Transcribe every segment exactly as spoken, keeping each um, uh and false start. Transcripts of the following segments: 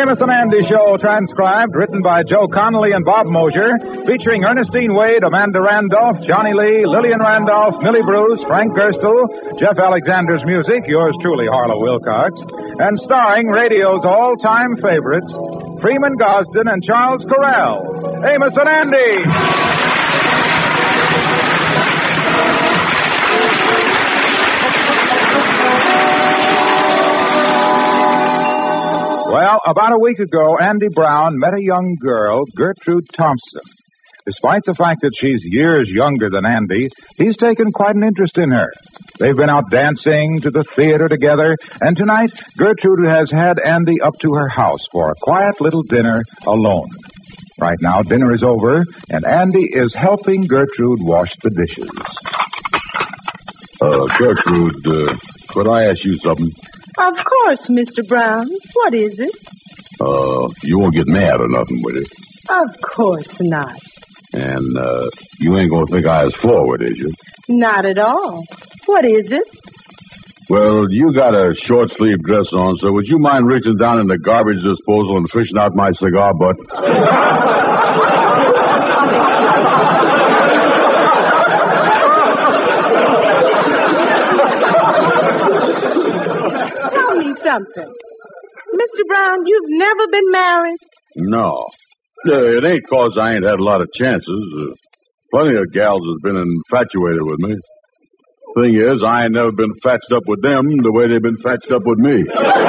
Amos and Andy Show, transcribed, written by Joe Connolly and Bob Mosier, featuring Ernestine Wade, Amanda Randolph, Johnny Lee, Lillian Randolph, Millie Bruce, Frank Gerstle, Jeff Alexander's music, yours truly, Harlow Wilcox, and starring radio's all-time favorites, Freeman Gosden and Charles Correll. Amos and Andy! Well, about a week ago, Andy Brown met a young girl, Gertrude Thompson. Despite the fact that she's years younger than Andy, he's taken quite an interest in her. They've been out dancing, to the theater together, and tonight, Gertrude has had Andy up to her house for a quiet little dinner alone. Right now, dinner is over, and Andy is helping Gertrude wash the dishes. Uh, Gertrude, uh, could I ask you something? Of course, Mister Brown. What is it? Uh, you won't get mad or nothing with it. Of course not. And, uh, you ain't gonna think I was forward, is you? Not at all. What is it? Well, you got a short-sleeve dress on, so would you mind reaching down in the garbage disposal and fishing out my cigar butt? Tell me something. Mister Brown, you've never been married? No. Uh, it ain't 'cause I ain't had a lot of chances. Uh, plenty of gals has been infatuated with me. Thing is, I ain't never been fatched up with them the way they've been fatched up with me.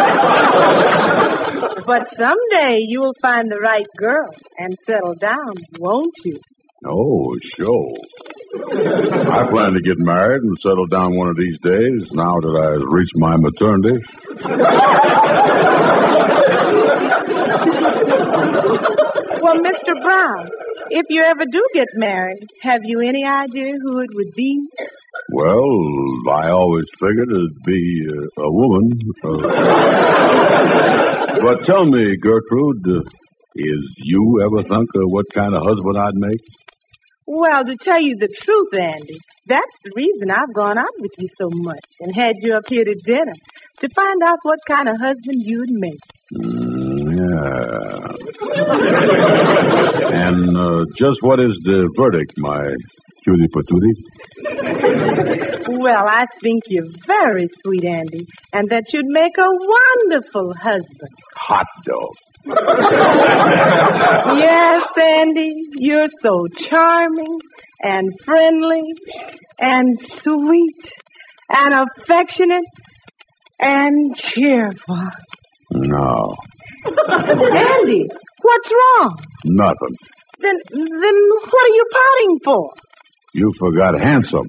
But someday you will find the right girl and settle down, won't you? Oh, sure. I plan to get married and settle down one of these days, now that I've reached my maternity. Well, Mister Brown, if you ever do get married, have you any idea who it would be? Well, I always figured it'd be uh, a woman. Uh, but tell me, Gertrude, uh, is you ever think of what kind of husband I'd make? Well, to tell you the truth, Andy, that's the reason I've gone out with you so much and had you up here to dinner, to find out what kind of husband you'd make. Mm, yeah. And uh, just what is the verdict, my cutie patootie? Well, I think you're very sweet, Andy, and that you'd make a wonderful husband. Hot dog. Yes, Andy, you're so charming and friendly and sweet and affectionate and cheerful. No. Andy, what's wrong? Nothing. Then, then what are you pouting for? You forgot handsome.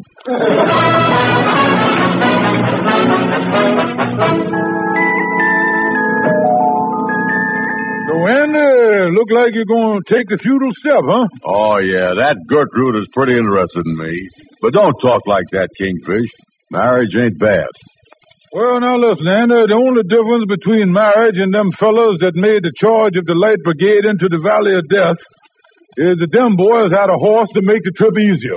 So, Andy, look like you're going to take the feudal step, huh? Oh, yeah, that Gertrude is pretty interested in me. But don't talk like that, Kingfish. Marriage ain't bad. Well, now listen, Andy, the only difference between marriage and them fellows that made the charge of the Light Brigade into the Valley of Death is that them boys had a horse to make the trip easier.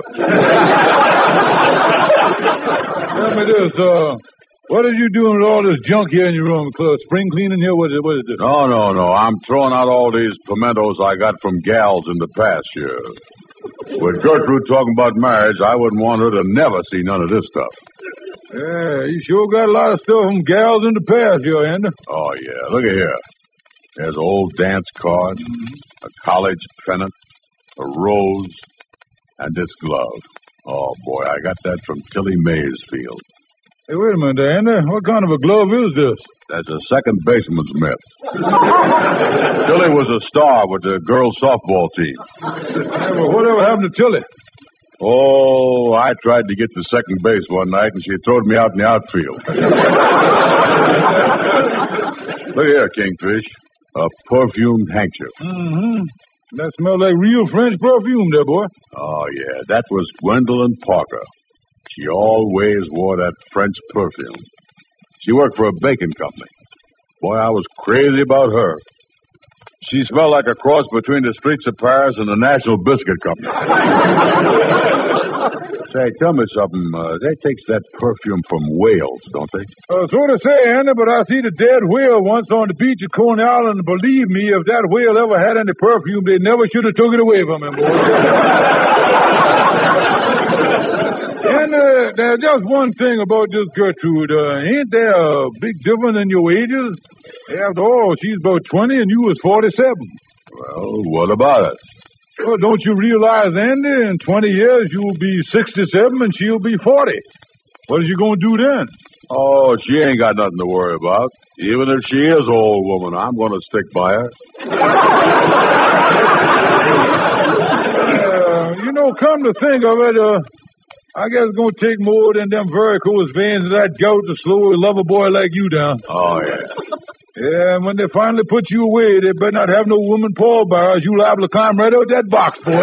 Tell me this, uh, what are you doing with all this junk here in your room? Uh, spring cleaning here? What is, what is this? No, no, no. I'm throwing out all these pimentos I got from gals in the past year. With Gertrude talking about marriage, I wouldn't want her to never see none of this stuff. Yeah, you sure got a lot of stuff from gals in the past here, Andy. Oh, yeah. Look at here. There's an old dance card, a college pennant, a rose, and this glove. Oh, boy, I got that from Tilly Maysfield. Hey, wait a minute, Andy. What kind of a glove is this? That's a second baseman's mitt. Tilly was a star with the girls' softball team. Hey, well, whatever happened to Tilly? Oh, I tried to get to second base one night, and she throwed me out in the outfield. Look here, Kingfish. A perfumed handkerchief. Mm-hmm. That smells like real French perfume there, boy. Oh, yeah. That was Gwendolyn Parker. She always wore that French perfume. She worked for a baking company. Boy, I was crazy about her. She smelled like a cross between the streets of Paris and the National Biscuit Company. Say, tell me something. Uh, they takes that perfume from whales, don't they? Uh, so to say, Andy, but I see the dead whale once on the beach at Coney Island, and believe me, if that whale ever had any perfume, they never should have took it away from him, boy. And uh, there's just one thing about this Gertrude. Uh, ain't there a big difference in your ages? After all, she's about twenty and you was forty-seven. Well, what about it? Well, don't you realize, Andy, in twenty years you'll be sixty-seven and she'll be forty. What are you going to do then? Oh, she ain't got nothing to worry about. Even if she is an old woman, I'm going to stick by her. uh, you know, come to think of it, uh, I guess it's going to take more than them varicose veins of that gout to slow a lover boy like you down. Oh, yeah. Yeah, and when they finally put you away, they better not have no woman pallbearers. You'll liable to climb right out that box, boy.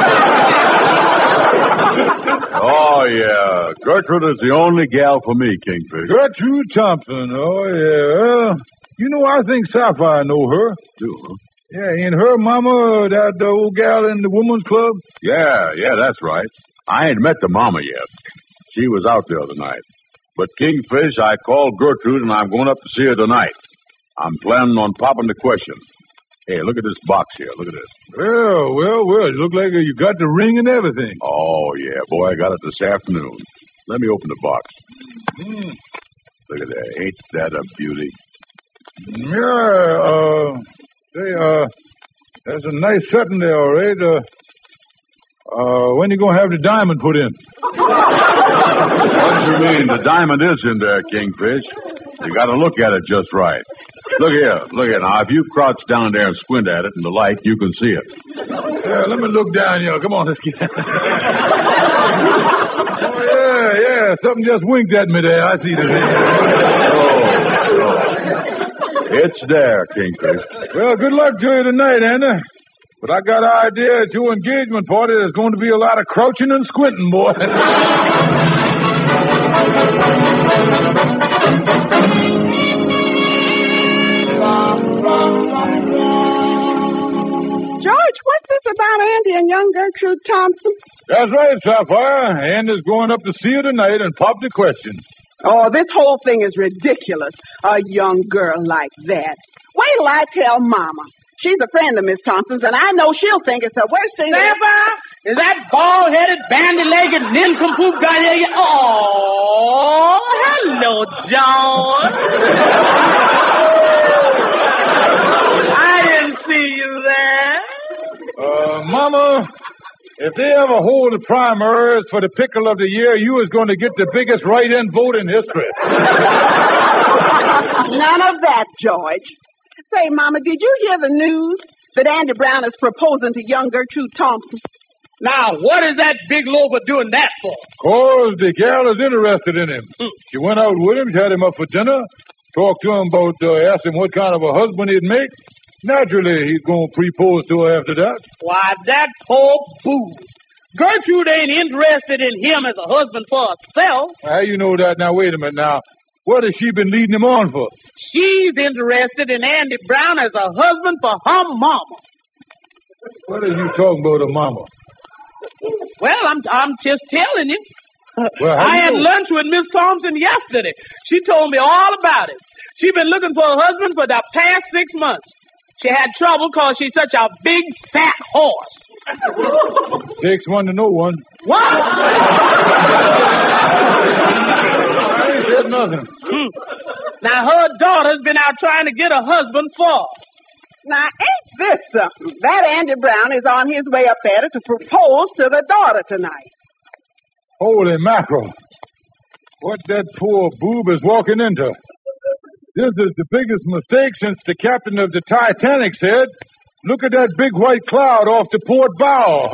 Oh, yeah. Gertrude is the only gal for me, Kingfish. Gertrude Thompson. Oh, yeah. Well, you know, I think Sapphire know her. Do, huh? Yeah, ain't her mama that uh, old gal in the woman's club? Yeah, yeah, that's right. I ain't met the mama yet. She was out the other night. But, Kingfish, I called Gertrude, and I'm going up to see her tonight. I'm planning on popping the question. Hey, look at this box here. Look at this. Well, well, well. You look like you got the ring and everything. Oh, yeah, boy. I got it this afternoon. Let me open the box. Mm. Look at that. Ain't that a beauty? Yeah, uh, say, uh, there's a nice setting there, all right. Uh, uh, when you going to have the diamond put in? What do you mean? The diamond is in there, Kingfish. You got to look at it just right. Look here, look here. Now, if you crouch down there and squint at it in the light, you can see it. Yeah, let me look down here. Come on, let's get. Oh, yeah, yeah. Something just winked at me there. I see the thing. Oh, oh. It's there, Kingfish. Well, good luck to you tonight, Anna. But I got an idea at your engagement party there's going to be a lot of crouching and squinting, boy. George, what's this about Andy and young Gertrude Thompson? That's right, Sapphire. Andy's going up to see her tonight and pop the question. Oh, this whole thing is ridiculous. A young girl like that. Wait till I tell Mama. She's a friend of Miss Thompson's, and I know she'll think it's the worst thing. Sapphire, is that bald-headed, bandy-legged nincompoop guy there? Oh, hello, John. I didn't see you there. Uh, Mama, if they ever hold the primaries for the pickle of the year, you is going to get the biggest write-in vote in history. None of that, George. Say, Mama, did you hear the news that Andy Brown is proposing to young Gertrude Thompson? Now, what is that big loafer doing that for? Cause the gal is interested in him. Hmm. She went out with him, she had him up for dinner, talked to him about, uh, asked him what kind of a husband he'd make. Naturally, he's going to propose to her after that. Why, that poor boo. Gertrude ain't interested in him as a husband for herself. How you know that? Now, wait a minute now. What has she been leading him on for? She's interested in Andy Brown as a husband for her mama. What are you talking about, a mama? Well, I'm I'm just telling you. Well, how I you had know? lunch with Miss Thompson yesterday. She told me all about it. She's been looking for a husband for the past six months. She had trouble because she's such a big, fat horse. Takes one to know one. What? I ain't said nothing. Hmm. Now, her daughter's been out trying to get a husband for her. Now, ain't this something? That Andy Brown is on his way up there to propose to the daughter tonight. Holy mackerel. What that poor boob is walking into. This is the biggest mistake since the captain of the Titanic said, look at that big white cloud off the port bow.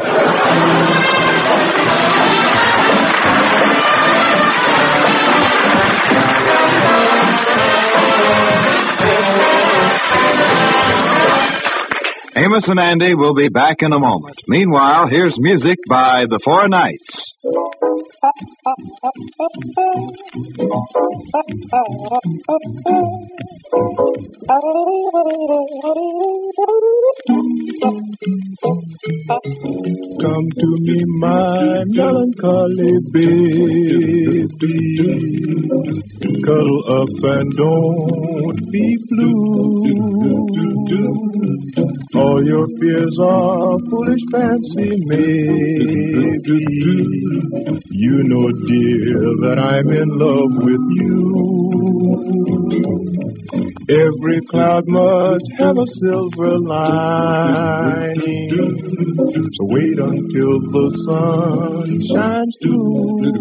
Amos and Andy will be back in a moment. Meanwhile, here's music by the Four Knights. Come to me, my melancholy baby. Cuddle up and don't be blue. All your fears are foolish fancy, maybe. You know, dear, that I'm in love with you. Every cloud must have a silver lining. So wait until the sun shines through.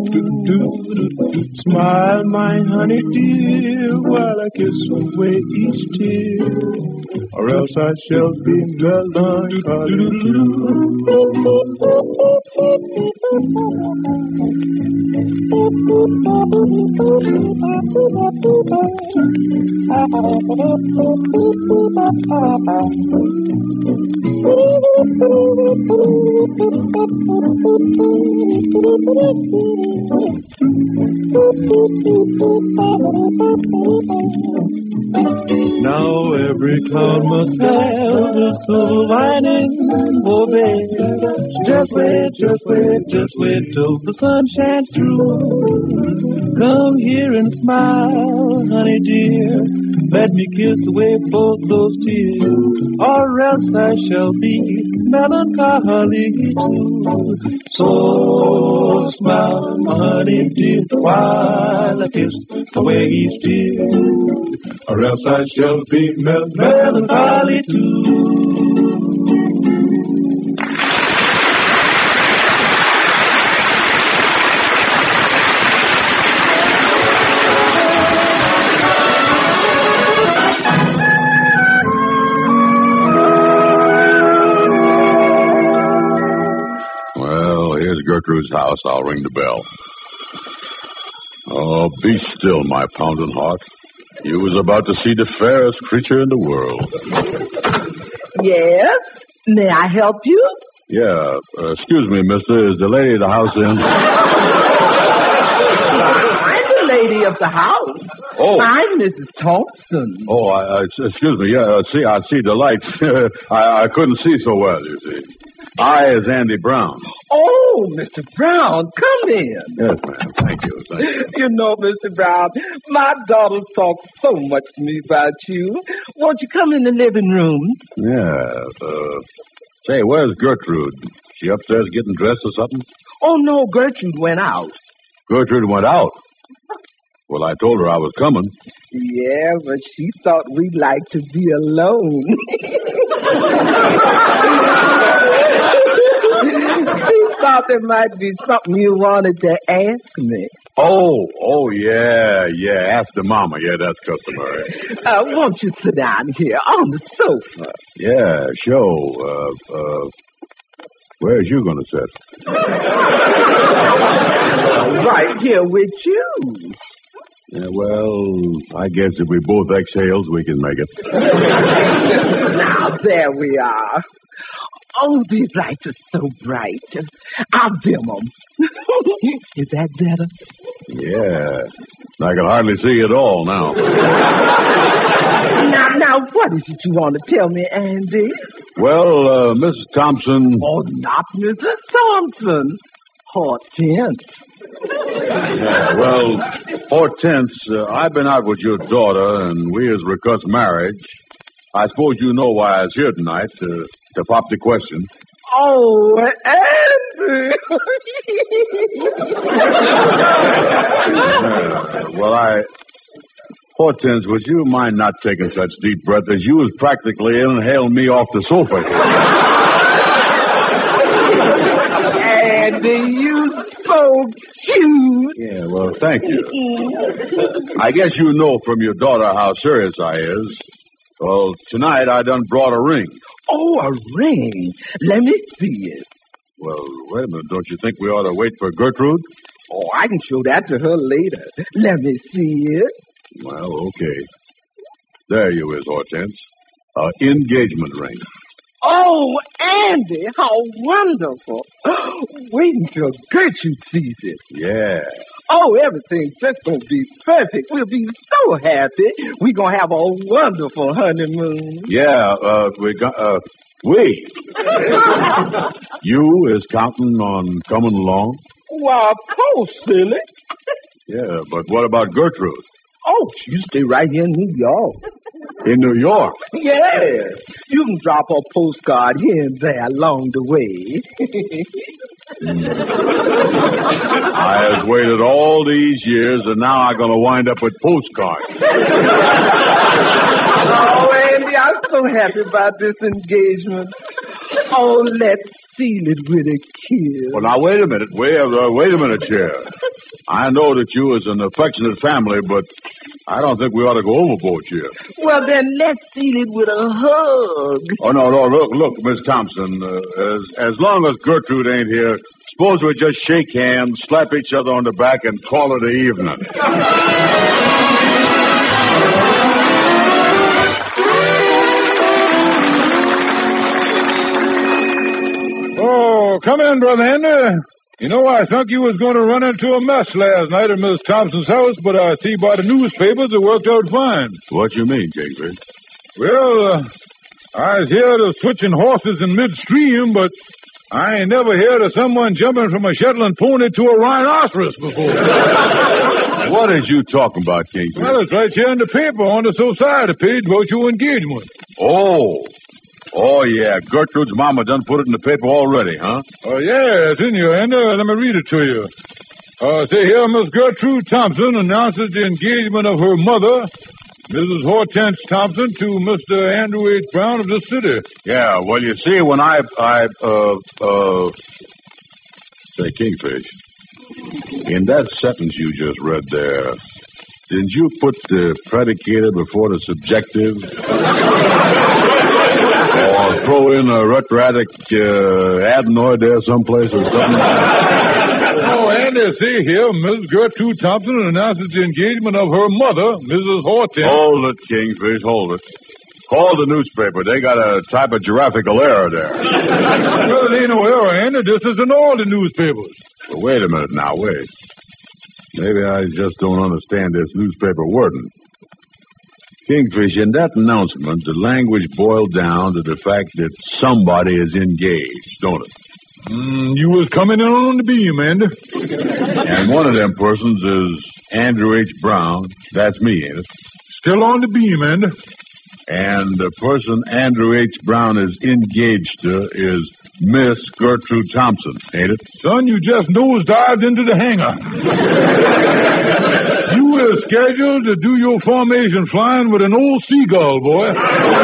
Smile, my honey dear, while I kiss away each tear, or else I shall be melancholy Now every cloud must have a silver lining, oh baby. Just wait, just wait, just wait till the sun shines through. Come here and smile, honey dear. Let me kiss away both those tears, or else I shall be melancholy too. So smile, my honey dear, while I kiss away each tear, or else I shall be mel- melancholy too. Gertrude's house. I'll ring the bell. Oh, be still, my pounding heart. You was about to see the fairest creature in the world. Yes? May I help you? Yeah. Uh, excuse me, mister. Is the lady of the house in? I'm the lady of the house. Oh. I'm Missus Thompson. Oh, I, I, excuse me. Yeah, uh, see, I see the lights. I, I couldn't see so well, you see. I is Andy Brown. Oh, Mister Brown, come in. Yes, ma'am. Thank you. Thank you. You know, Mister Brown, my daughters talk so much to me about you. Won't you come in the living room? Yeah. Uh, say, where's Gertrude? She upstairs getting dressed or something? Oh, no, Gertrude went out. Gertrude went out? Well, I told her I was coming. Yeah, but she thought we'd like to be alone. She thought there might be something you wanted to ask me. Oh, oh, yeah, yeah. Ask the mama. Yeah, that's customary. Uh, won't you sit down here on the sofa? Yeah, sure. Uh, uh, where's you going to sit? Right here with you. Yeah, well, I guess if we both exhales, we can make it. Now, there we are. Oh, these lights are so bright. I'll dim them. Is that better? Yeah. I can hardly see at all now. Now, now, what is it you want to tell me, Andy? Well, uh, Missus Thompson... Oh, not Missus Thompson. Hortense. Yeah, well, Hortense, uh, I've been out with your daughter, and we has recussed marriage. I suppose you know why I was here tonight, to, to pop the question. Oh, Andy! uh, well, I... Hortense, would you mind not taking such deep breaths as you was practically inhaling me off the sofa here? Andy, you so cute. Yeah, well, thank you. I guess you know from your daughter how serious I is. Well, tonight I done brought a ring. Oh, a ring. Let me see it. Well, wait a minute. Don't you think we ought to wait for Gertrude? Oh, I can show that to her later. Let me see it. Well, okay. There you is, Hortense. An engagement ring. Oh, Andy, how wonderful. Wait until Gertrude sees it. Yeah. Oh, everything's just going to be perfect. We'll be so happy. We're going to have a wonderful honeymoon. Yeah, uh, we got, uh, we. You is counting on coming along? Why, of course, silly. Yeah, but what about Gertrude? Oh, you stay right here in New York. In New York? Yeah. You can drop a postcard here and there along the way. I have waited all these years, and now I'm going to wind up with postcards. Oh, Andy, I'm so happy about this engagement. Oh, let's seal it with a kiss. Well, now, wait a minute. Wait, uh, wait a minute here. I know that you is an affectionate family, but I don't think we ought to go overboard here. Well, then let's seal it with a hug. Oh, no, no, look, look, Miss Thompson, uh, as, as long as Gertrude ain't here, suppose we just shake hands, slap each other on the back, and call it an evening. Oh, come in, Brother Andy. You know, I thought you was going to run into a mess last night at Miss Thompson's house, but I see by the newspapers it worked out fine. What you mean, Kingfish? Well, uh, I was here to switching horses in midstream, but I ain't never heard of someone jumping from a Shetland pony to a rhinoceros before. What is you talking about, Kingfish? Well, it's right here in the paper on the society page about your engagement. Oh. Oh, yeah. Gertrude's mama done put it in the paper already, huh? Oh, yeah, it's in here, Andy. Let me read it to you. Uh, say here, Miss Gertrude Thompson announces the engagement of her mother, Missus Hortense Thompson, to Mister Andrew H. Brown of this city. Yeah, well, you see, when I, I, uh, uh, say, Kingfish, in that sentence you just read there, didn't you put the predicator before the subjective? Or throw in a retroactive uh, adenoid there someplace or something? Oh, Andy, see here, Miss Gertrude Thompson announces the engagement of her mother, Missus Hortense. Hold it, Kingfish, hold it. Call the newspaper. They got a type of graphical error there. Well, it ain't no error, Andy. This is in all the newspapers. Well, wait a minute now, wait. Maybe I just don't understand this newspaper wording. Kingfish, in that announcement, the language boiled down to the fact that somebody is engaged, don't it? Mm, you was coming in on the beam, Andy. And one of them persons is Andrew H. Brown. That's me, ain't it? Still on the beam, Andy. And the person Andrew H. Brown is engaged to is Miss Gertrude Thompson, ain't it? Son, you just nosedived into the hangar. You were scheduled to do your formation flying with an old seagull, boy.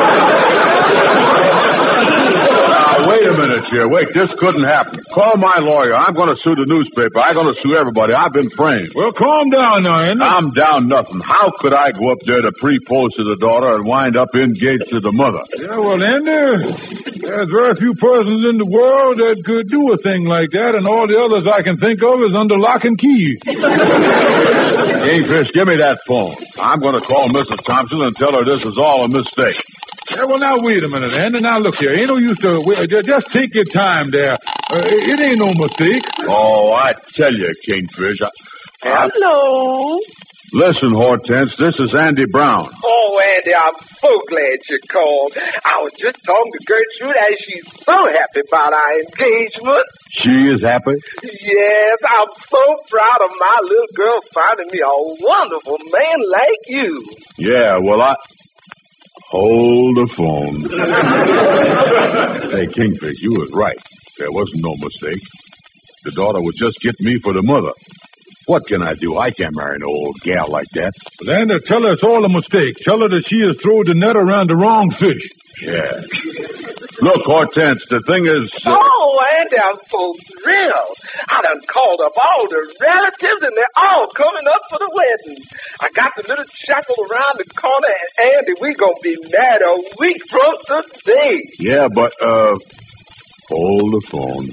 Now, wait a minute here. Wait, this couldn't happen. Call my lawyer. I'm going to sue the newspaper. I'm going to sue everybody. I've been praying. Well, calm down now, Andy. I'm down nothing. How could I go up there to pre-pose to the daughter and wind up engaged to the mother? Yeah, well, Andy, there's very few persons in the world that could do a thing like that, and all the others I can think of is under lock and key. Kingfish, give me that phone. I'm going to call Missus Thompson and tell her this is all a mistake. Yeah, well, now, wait a minute, Andy. Now, look here. Ain't no use to... Wait, just take your time there. Uh, it ain't no mistake. Oh, I tell you, Kingfish. I, Hello. Listen, Hortense, this is Andy Brown. Oh, Andy, I'm so glad you called. I was just talking to Gertrude, and she's so happy about our engagement. She is happy? Yes, I'm so proud of my little girl finding me a wonderful man like you. Yeah, well, I... Hold the phone. Hey, Kingfish, you was right. There wasn't no mistake. The daughter was just getting me for the mother. What can I do? I can't marry no old gal like that. Well, Andy, tell her it's all a mistake. Tell her that she has thrown the net around the wrong fish. Yeah. Look, Hortense, the thing is... Uh... Oh, Andy, I'm so thrilled. I done called up all the relatives, and they're all coming up for the wedding. I got the little chapel around the corner, and Andy, we gonna be married a week from today. Yeah, but, uh... hold the phone.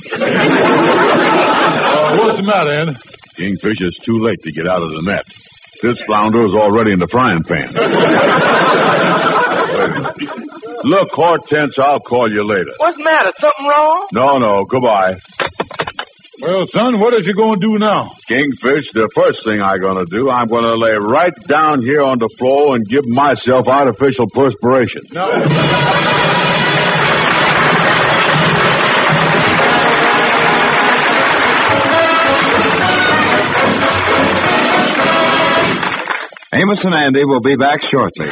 uh, what's the matter, Andy? Kingfish, it's too late to get out of the net. This flounder is already in the frying pan. Look, Hortense, I'll call you later. What's the matter? Something wrong? No, no, goodbye. Well, son, what is you going to do now? Kingfish, the first thing I'm going to do, I'm going to lay right down here on the floor and give myself artificial perspiration. No. Amos and Andy will be back shortly.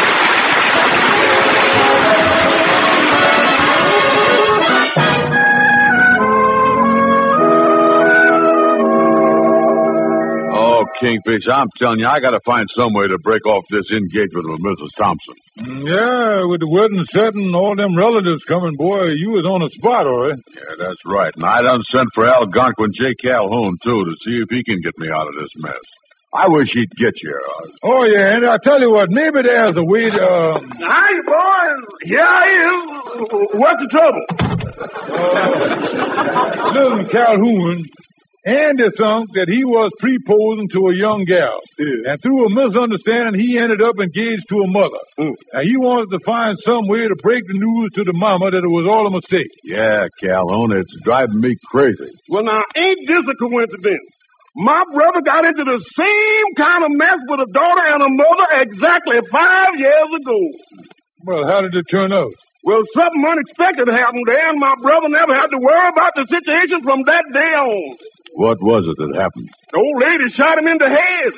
Oh, Kingfish, I'm telling you, I got to find some way to break off this engagement with Missus Thompson. Mm, Yeah, with the wedding set and all them relatives coming, boy, you was on the spot, all right. Yeah, that's right. And I done sent for Algonquin J. Calhoun, too, to see if he can get me out of this mess. I wish he'd get you. Oh, yeah, and I tell you what, maybe there's a way to... Uh, Hi, boys. Here I am. What's the trouble? uh, listen, Calhoun, Andy thunk that he was proposing to a young gal. Yeah. And through a misunderstanding, he ended up engaged to a mother. Mm. Now, he wanted to find some way to break the news to the mama that it was all a mistake. Yeah, Calhoun, it's driving me crazy. Well, now, ain't this a coincidence? My brother got into the same kind of mess with a daughter and a mother exactly five years ago. Well, how did it turn out? Well, something unexpected happened there, and my brother never had to worry about the situation from that day on. What was it that happened? The old lady shot him in the head.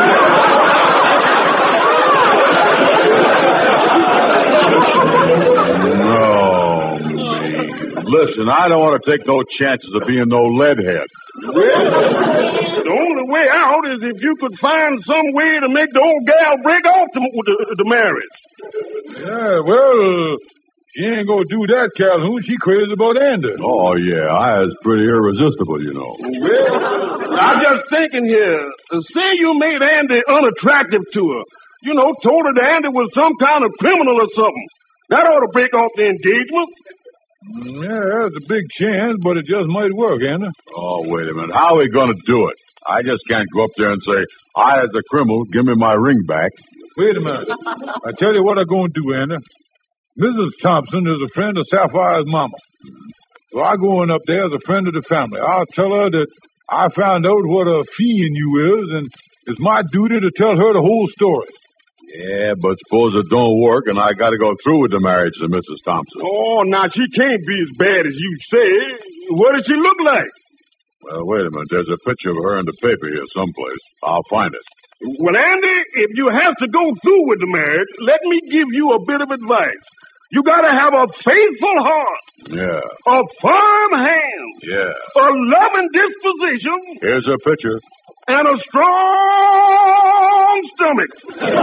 No, me. Listen, I don't want to take no chances of being no leadhead. The only way out is if you could find some way to make the old gal break off the, the, the marriage. Yeah, well, she ain't gonna do that, Calhoun. She crazy about Andy. Oh, yeah, I was pretty irresistible, you know. Well, I'm just thinking here. Say you made Andy unattractive to her. You know, told her that Andy was some kind of criminal or something. That ought to break off the engagement. Yeah, that's a big chance, but it just might work, Andy. Oh, wait a minute. How are we going to do it? I just can't go up there and say, I, as a criminal, give me my ring back. Wait a minute. I tell you what I'm going to do, Andy. Missus Thompson is a friend of Sapphire's mama. So I go in up there as a friend of the family. I'll tell her that I found out what a fiend you is, and it's my duty to tell her the whole story. Yeah, but suppose it don't work and I got to go through with the marriage to Missus Thompson. Oh, now she can't be as bad as you say. What does she look like? Well, wait a minute. There's a picture of her in the paper here someplace. I'll find it. Well, Andy, if you have to go through with the marriage, let me give you a bit of advice. You got to have a faithful heart, Yeah, a firm hand, yeah. a loving disposition, Here's her picture. and a strong stomach.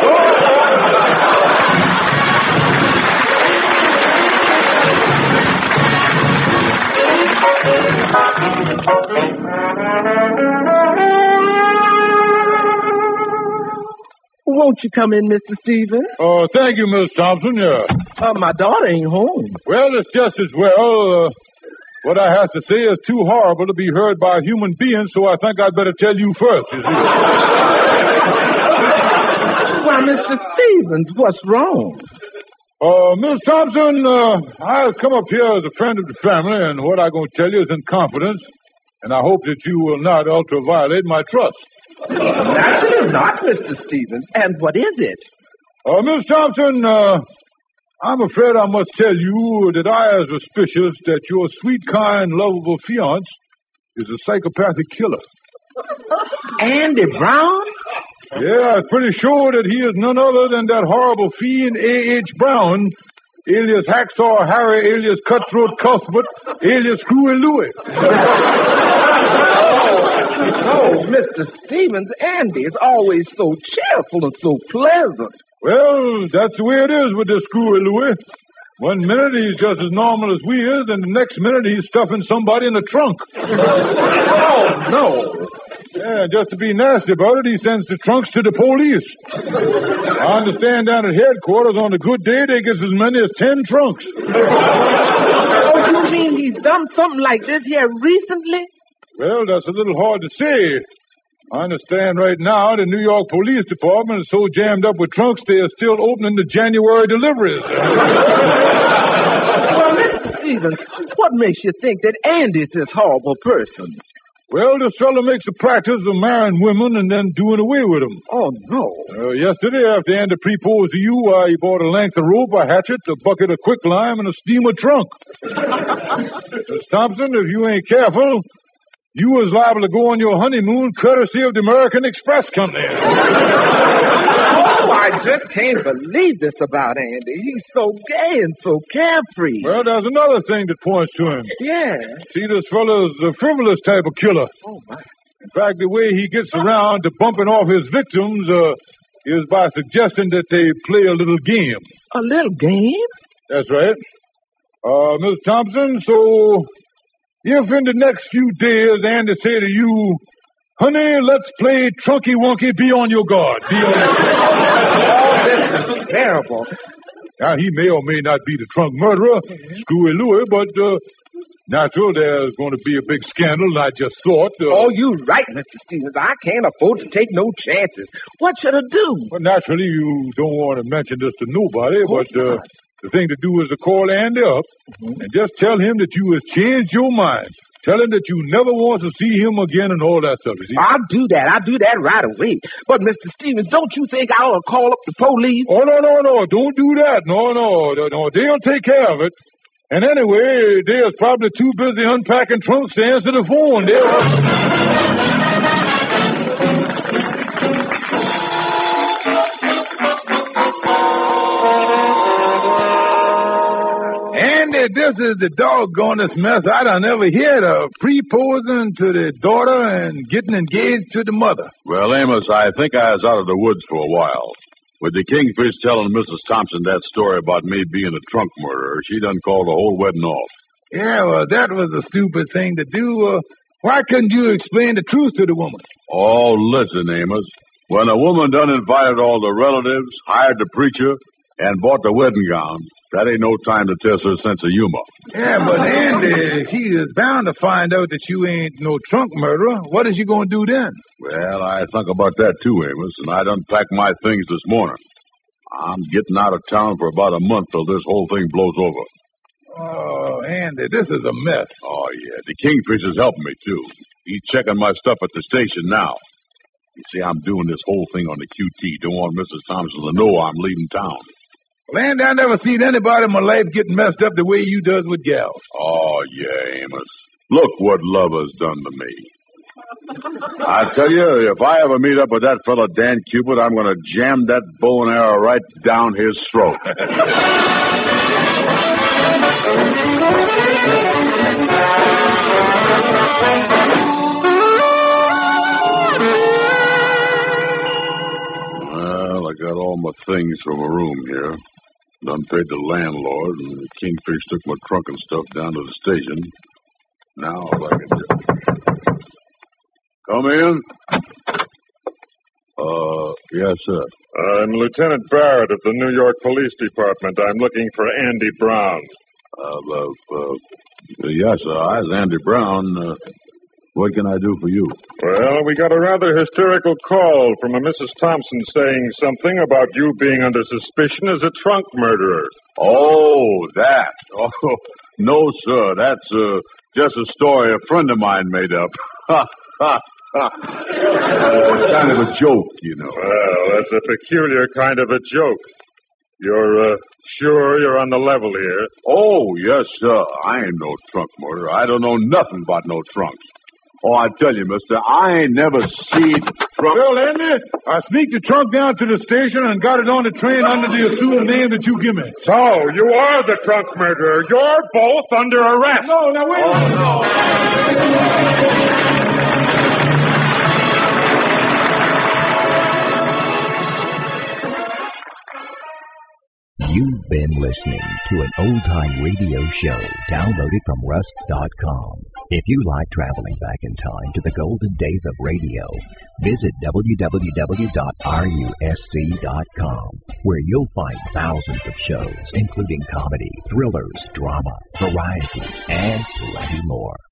Won't you come in, Mister Stevens? Oh, thank you, Miss Thompson. Yeah. Uh, my daughter ain't home. Well, it's just as well. Uh, what I have to say is too horrible to be heard by a human being, so I think I'd better tell you first, you see. Why, Mister Stevens, what's wrong? Uh, Miss Thompson, uh, I've come up here as a friend of the family, and what I'm going to tell you is in confidence, and I hope that you will not ultra-violate my trust. Naturally not, Mister Stevens. And what is it? Uh, Miss Thompson, uh, I'm afraid I must tell you that I am suspicious that your sweet, kind, lovable fiance is a psychopathic killer. Andy Brown? Yeah, I'm pretty sure that he is none other than that horrible fiend A H. Brown, alias Hacksaw Harry, alias Cutthroat Cuthbert, alias Screwy Louie. Oh, Mister Stevens, Andy is always so cheerful and so pleasant. Well, that's the way it is with this Screwy Louie. One minute he's just as normal as we is, and the next minute he's stuffing somebody in the trunk. Oh, no. Yeah, just to be nasty about it, he sends the trunks to the police. I understand down at headquarters on a good day they get as many as ten trunks. Oh, you mean he's done something like this here recently? Well, that's a little hard to say. I understand right now the New York Police Department is so jammed up with trunks they are still opening the January deliveries. Well, Mister Stevens, what makes you think that Andy's this horrible person? Well, this fellow makes a practice of marrying women and then doing away with them. Oh, no. Uh, yesterday, after Andy proposed to you, uh, he bought a length of rope, a hatchet, a bucket of quicklime, and a steamer trunk. Miss Thompson, if you ain't careful, you was liable to go on your honeymoon courtesy of the American Express Company. Oh, I just can't believe this about Andy. He's so gay and so carefree. Well, there's another thing that points to him. Yeah. See, this fellow's a frivolous type of killer. Oh, my. In fact, the way he gets around to bumping off his victims uh, is by suggesting that they play a little game. A little game? That's right. Uh, Miss Thompson, so if in the next few days Andy say to you, honey, let's play Trunky Wonky, be on your guard. Be on your guard. Oh, this is terrible. Now, he may or may not be the trunk murderer, Screwy Louie, but uh, natural, there's going to be a big scandal, and I just thought... Uh, oh, you're right, Mister Stevens. I can't afford to take no chances. What should I do? Well, naturally, you don't want to mention this to nobody, but uh, the thing to do is to call Andy up mm-hmm. and just tell him that you has changed your mind. Tell him that you never want to see him again and all that stuff. You see? I'll do that. I'll do that right away. But, Mister Stevens, don't you think I ought to call up the police? Oh, no, no, no. Don't do that. No, no, no, no. They'll take care of it. And anyway, they're probably too busy unpacking trunks to answer the phone. They're... Andy, this is the doggonest mess I done ever heard of. Proposing to the daughter and getting engaged to the mother. Well, Amos, I think I was out of the woods for a while. With the Kingfish telling Missus Thompson that story about me being a trunk murderer, she done called the whole wedding off. Yeah, well, that was a stupid thing to do. Uh, why couldn't you explain the truth to the woman? Oh, listen, Amos. When a woman done invited all the relatives, hired the preacher, and bought the wedding gown, that ain't no time to test her sense of humor. Yeah, but Andy, she is bound to find out that you ain't no trunk murderer. What is you going to do then? Well, I think about that too, Amos, and I done packed my things this morning. I'm getting out of town for about a month till this whole thing blows over. Oh, Andy, this is a mess. Oh, yeah, the Kingfish is helping me, too. He's checking my stuff at the station now. You see, I'm doing this whole thing on the Q T. Don't want Missus Thompson to know I'm leaving town. Well, Andy, I never seen anybody in my life getting messed up the way you does with gals. Oh, yeah, Amos. Look what love has done to me. I tell you, if I ever meet up with that fellow Dan Cupid, I'm going to jam that bow and arrow right down his throat. Well, I got all my things from a room here. Done paid the landlord, and the Kingfish took my trunk and stuff down to the station. Now all I can do... Come in. Uh, yes, sir. I'm Lieutenant Barrett of the New York Police Department. I'm looking for Andy Brown. Uh, uh, uh yes, sir. I'm Andy Brown. Uh, what can I do for you? Well, we got a rather hysterical call from a Missus Thompson saying something about you being under suspicion as a trunk murderer. Oh, that. Oh, no, sir. That's uh, just a story a friend of mine made up. Ha, ha. uh, kind of a joke, you know. Well, that's a peculiar kind of a joke. You're uh, sure you're on the level here? Oh, yes, sir. I ain't no trunk murderer. I don't know nothing about no trunks. Oh, I tell you, mister, I ain't never seen trunk... Well, Andy, I sneaked the trunk down to the station and got it on the train under the assumed name that you give me. So, you are the trunk murderer. You're both under arrest. No, now wait a minute. Oh, no. You've been listening to an old-time radio show downloaded from Rusk dot com. If you like traveling back in time to the golden days of radio, visit w w w dot rusc dot com, where you'll find thousands of shows, including comedy, thrillers, drama, variety, and plenty more.